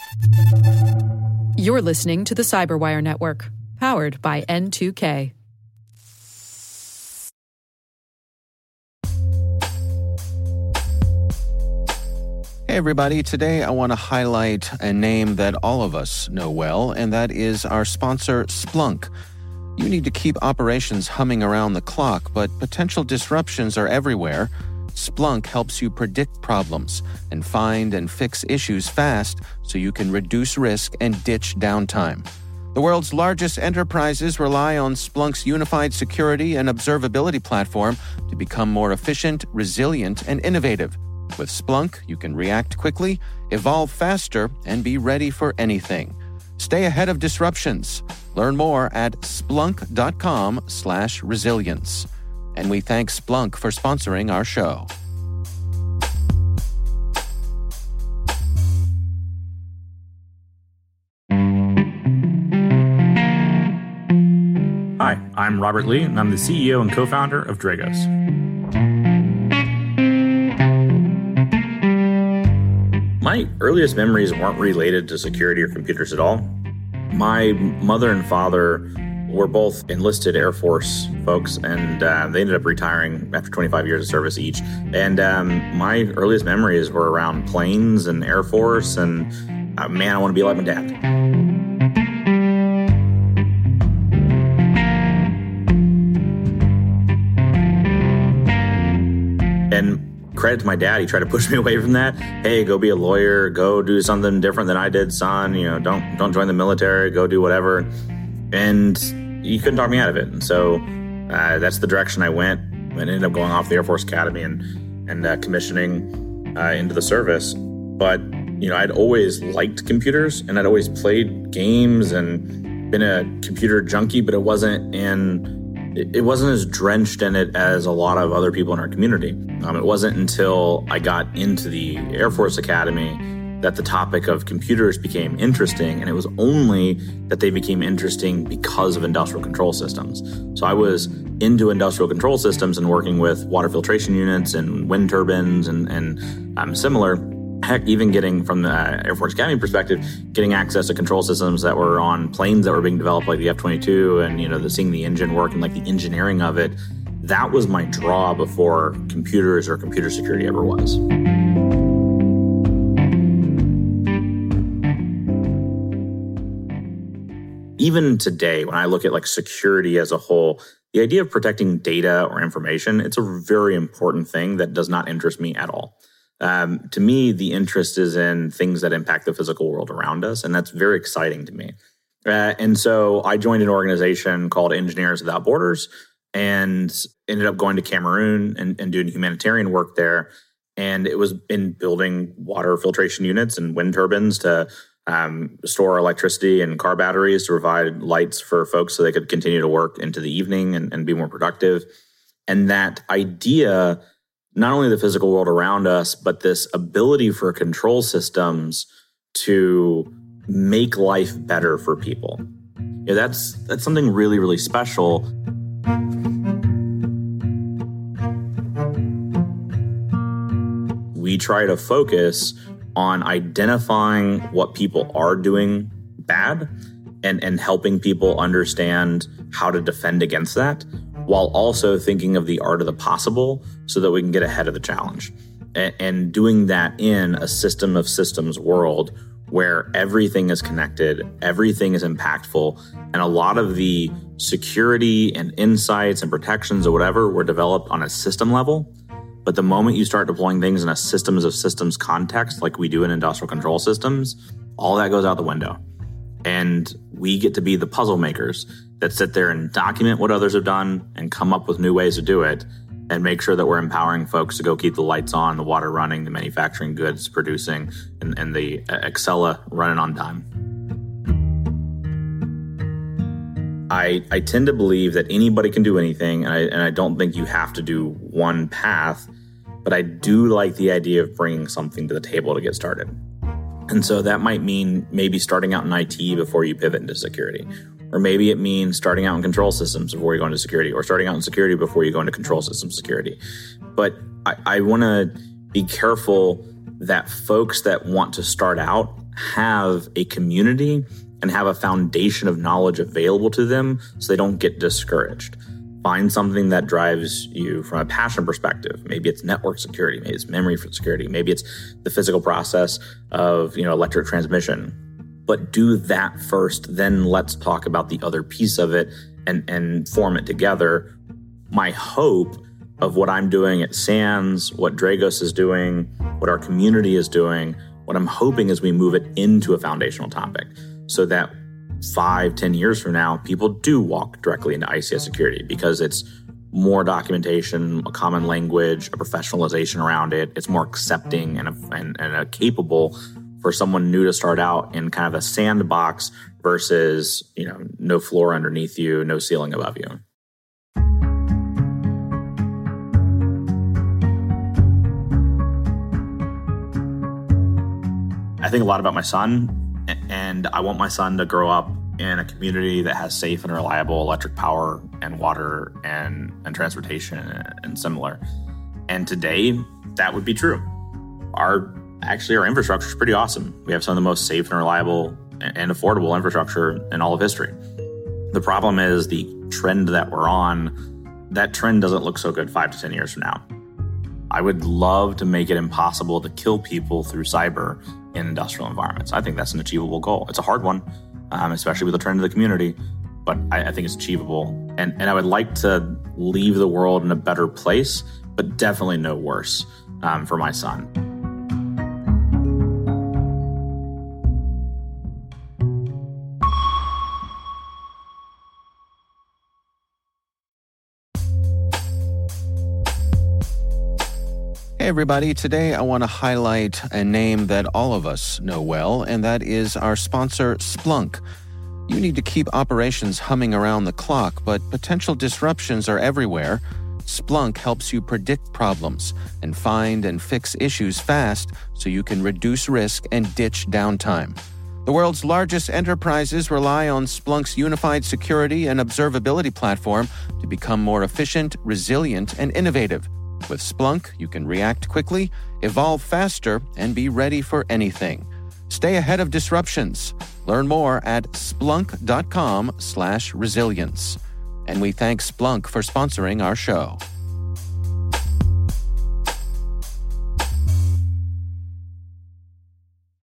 You're listening to the Cyberwire Network, powered by N2K. Hey everybody, today I want to highlight a name that all of us know well, and that is our sponsor, Splunk. You need to keep operations humming around the clock, but potential disruptions are everywhere. Splunk helps you predict problems and find and fix issues fast so you can reduce risk and ditch downtime. The world's largest enterprises rely on Splunk's unified security and observability platform to become more efficient, resilient, and innovative. With Splunk, you can react quickly, evolve faster, and be ready for anything. Stay ahead of disruptions. Learn more at splunk.com/resilience. And we thank Splunk for sponsoring our show. Hi, I'm Robert Lee, and I'm the CEO and co-founder of Dragos. My earliest memories weren't related to security or computers at all. My mother and father were both enlisted Air Force folks, and they ended up retiring after 25 years of service each. And my earliest memories were around planes and Air Force, and man, I want to be like my dad. And credit to my dad, he tried to push me away from that. Hey, go be a lawyer, go do something different than I did, son. You know, don't join the military, go do whatever. And he couldn't talk me out of it. And so that's the direction I went. I ended up going off the Air Force Academy and commissioning into the service. But, you know, I'd always liked computers, and I'd always played games and been a computer junkie, but it wasn't as drenched in it as a lot of other people in our community. It wasn't until I got into the Air Force Academy that the topic of computers became interesting, and it was only that they became interesting because of industrial control systems. So I was into industrial control systems and working with water filtration units and wind turbines and similar. Heck, even getting from the Air Force Academy perspective, getting access to control systems that were on planes that were being developed, like the F-22, and seeing the engine work and like the engineering of it. That was my draw before computers or computer security ever was. Even today, when I look at like security as a whole, the idea of protecting data or information, it's a very important thing that does not interest me at all. To me, the interest is in things that impact the physical world around us, and that's very exciting to me. And so I joined an organization called Engineers Without Borders and ended up going to Cameroon and doing humanitarian work there. And it was in building water filtration units and wind turbines to store electricity and car batteries to provide lights for folks so they could continue to work into the evening and be more productive. And that idea, not only the physical world around us, but this ability for control systems to make life better for people. That's something really, really special. We try to focus on identifying what people are doing bad and helping people understand how to defend against that, while also thinking of the art of the possible so that we can get ahead of the challenge. And doing that in a system of systems world where everything is connected, everything is impactful, and a lot of the security and insights and protections or whatever were developed on a system level. But the moment you start deploying things in a systems of systems context, like we do in industrial control systems, all that goes out the window. And we get to be the puzzle makers that sit there and document what others have done and come up with new ways to do it and make sure that we're empowering folks to go keep the lights on, the water running, the manufacturing goods producing, and the Excella running on time. I tend to believe that anybody can do anything, and I don't think you have to do one path, but I do like the idea of bringing something to the table to get started. And so that might mean maybe starting out in IT before you pivot into security. Or maybe it means starting out in control systems before you go into security, or starting out in security before you go into control system security. But I want to be careful that folks that want to start out have a community and have a foundation of knowledge available to them so they don't get discouraged. Find something that drives you from a passion perspective. Maybe it's network security, maybe it's memory for security, maybe it's the physical process of, electric transmission. But do that first, then let's talk about the other piece of it and form it together. My hope of what I'm doing at SANS, what Dragos is doing, what our community is doing, what I'm hoping is we move it into a foundational topic so that 5-10 years from now, people do walk directly into ICS security because it's more documentation, a common language, a professionalization around it. It's more accepting and capable for someone new to start out in kind of a sandbox versus, no floor underneath you, no ceiling above you. I think a lot about my son, and I want my son to grow up in a community that has safe and reliable electric power and water and transportation and similar. And today, that would be true. Our infrastructure is pretty awesome. We have some of the most safe and reliable and affordable infrastructure in all of history. The problem is the trend that we're on, that trend doesn't look so good 5 to 10 years from now. I would love to make it impossible to kill people through cyber in industrial environments. I think that's an achievable goal. It's a hard one, especially with the trend of the community, but I think it's achievable. And I would like to leave the world in a better place, but definitely no worse for my son. Hey everybody, today I want to highlight a name that all of us know well, and that is our sponsor, Splunk. You need to keep operations humming around the clock, but potential disruptions are everywhere. Splunk helps you predict problems and find and fix issues fast so you can reduce risk and ditch downtime. The world's largest enterprises rely on Splunk's unified security and observability platform to become more efficient, resilient, and innovative. With Splunk, you can react quickly, evolve faster, and be ready for anything. Stay ahead of disruptions. Learn more at splunk.com/resilience. And we thank Splunk for sponsoring our show.